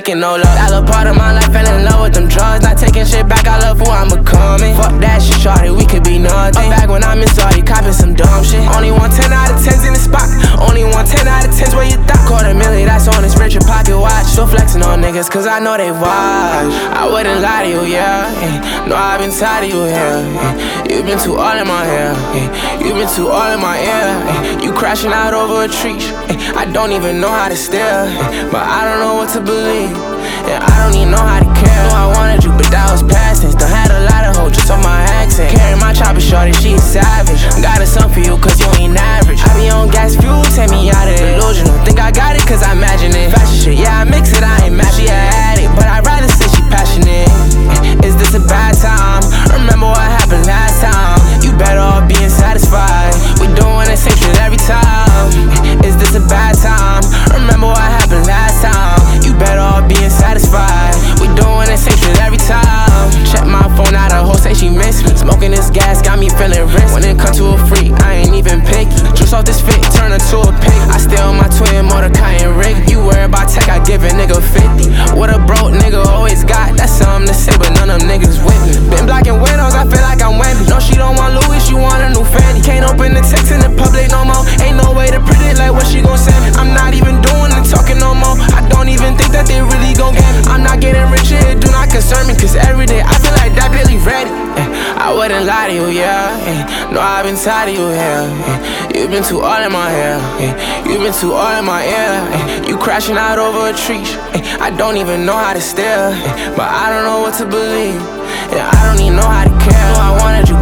taking no love. That little part of my life fell in love with them drugs. Not taking shit back, I love who I'm becoming. Fuck that shit, shorty, we could be nothing. Back when I'm in Saudi, copping some dumb shit. Only want 10 out of 10s in the spot. Only want 10 out of 10s where you thought. $250,000, that's on his Richard pocket watch. Still flexing on niggas, cause I know they watch. I wouldn't lie to you, yeah. No, I've been tired of you, yeah. You've been too all in my hair. You've been too all in my ear. You crashing out over a tree. I don't even know how to steer, but I don't know what to believe. Yeah, I don't even know how to care. Know I wanted you, but that was past tense. Done had a lot of hoes just on my accent. Carry my chopper, shorty, she is savage. Got a son for you, cause you ain't average. I be on gas fuel, take me out of delusional. Think I got it, cause I imagine it. Fashion shit, yeah, I mix it, I ain't mad. She an addict, but I'd rather say she passionate. Is this a bad time? Remember what happened last time. You better off being satisfied. We doing the same shit every time. Is this a bad time? Remember what happened last time. You better off being satisfied. We doing the same shit every time. Check my phone out, a hoe say she miss me. Smoking this gas got me feeling rich. When it comes to a freak, I ain't even picky. Just off this fit, turn her to a pig. I stay on my twin, Mordecai and Rick. You worry about tech, I give a nigga 50. What a broke nigga always got, that's something to say, but none of them niggas with me. Been blocking windows, I feel like I'm Wemby. No, she don't want Louis, she want a new Fendi. Can't open the text in the public no more. Ain't no way to predict like what she gon' send me. I'm not even doing the talking no more. I don't even think that they really gon' get me. I'm not getting rich, it do not concern me, cause every day I feel like that Billy ready. I wouldn't lie to you, yeah. No, I've been tired of you, yeah. You've been too all in my hair. You've been too all in my ear. You crashing out over a tree. I don't even know how to steer, but I don't know what to believe. Yeah, I don't even know how to care. No, I wanted you,